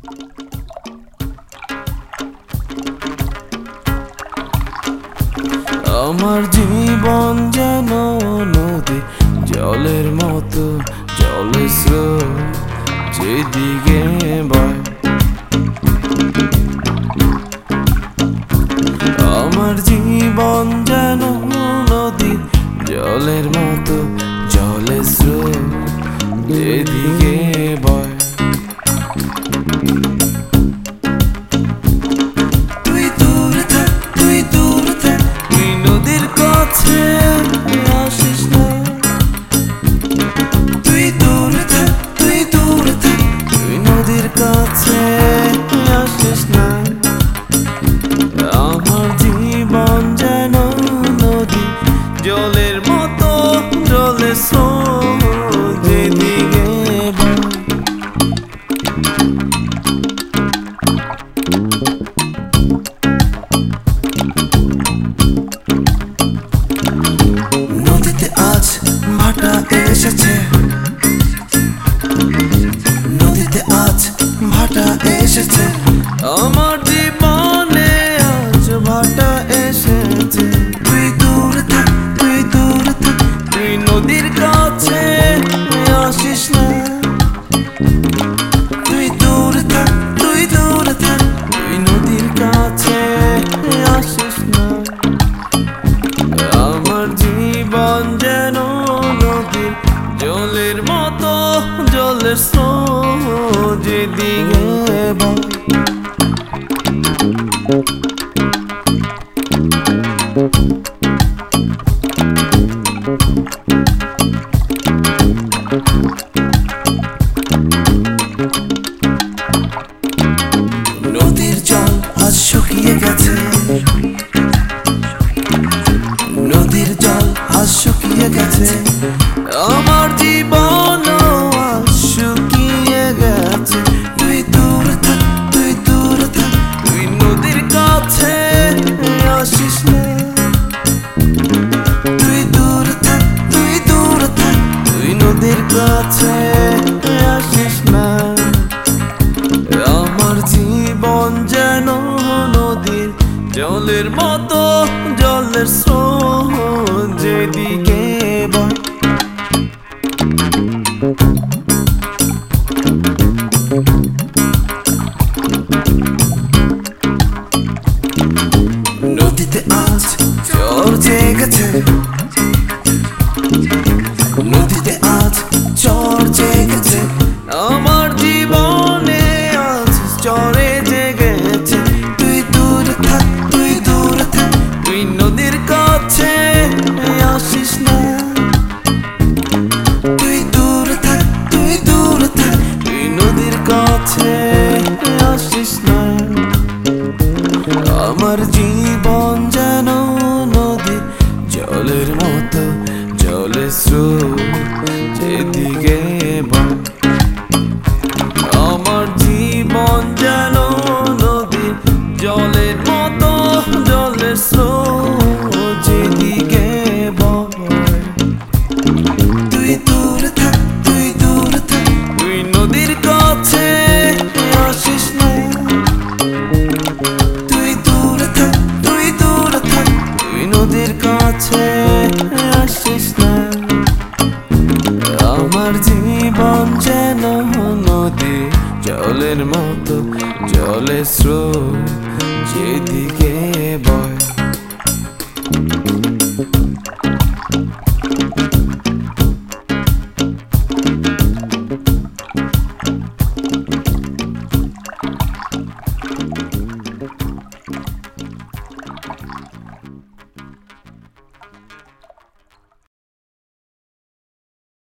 আমার জীবন যেন নদী জলের মতো, জলের স্রোত যেদিকে বয়। আমার জীবন যেন নদী জলের মতো, জলের স্রোত যেদিকে বয়। তুই দূরে থাক, তুই দূরে থাক, তুই নদীর কাছে আসিস না। তুই দূরে থাক, তুই দূরে থাক, তুই নদীর কাছে আসিস না। আমার জীবন যেন নদী জলের মতো, জলের স্রোত যেদিকে বয়। নদীতে আজ ভাটা এসেছে, নদীতে আজ ভাটা এসেছে। আমার জীবনে আজ ভাটা এসেছে। তুই দূরে থাক, তুই দূরে থাক, তুই নদীর কাছে আসিস না। তুই দূরে থাক, তুই দূরে থাক, তুই নদীর কাছে আসিস না। আমার জীবন যেন নদীর জলের মতো, জলের স্রোত যেদিকে বয়। নদীর জল আজ শুকিয়ে গেছে, নদীর জল আজ শুকিয়ে গেছে। আমার জীবন আজ শুকিয়ে গেছে। তুই দূরে থাক, তুই দূরে থাক, তুই নদীর কাছে আসিস না। তুই দূরে থাক, তুই দূরে থাক, তুই নদীর কাছে আসিস না। আমার জীবন যেন নদীর জলের মতো, জলের স্রোত যেদিকে বয়। নদীতে আজ ঝড় জেগেছে, নদীতে আজ ঝড় জেগেছে। আমার জীবনে আজ ঝড়ে জেগেছে। তুই দূরে থাক, তুই দূরে থাক, তুই নদীর কাছে আসিস না। তুই দূরে থাক, তুই দূরে থাক, তুই নদীর কাছে আসিস না। আমার জীবন যেন নদী জলের মতো, জলের স্রোত যেদিকে বয়। আমার জীবন যেন নদী জলের মতো, জলের স্রোত যেদিকে বয়। তুই দূরে থাক, তুই দূরে থাক, তুই নদীর কাছে আসিস না। তুই দূরে থাক, তুই দূরে থাক, তুই নদীর কাছে আসিস না। আমার জীবন যেন নদী জলের মতো, জলের স্রোত যেদিকে বয়।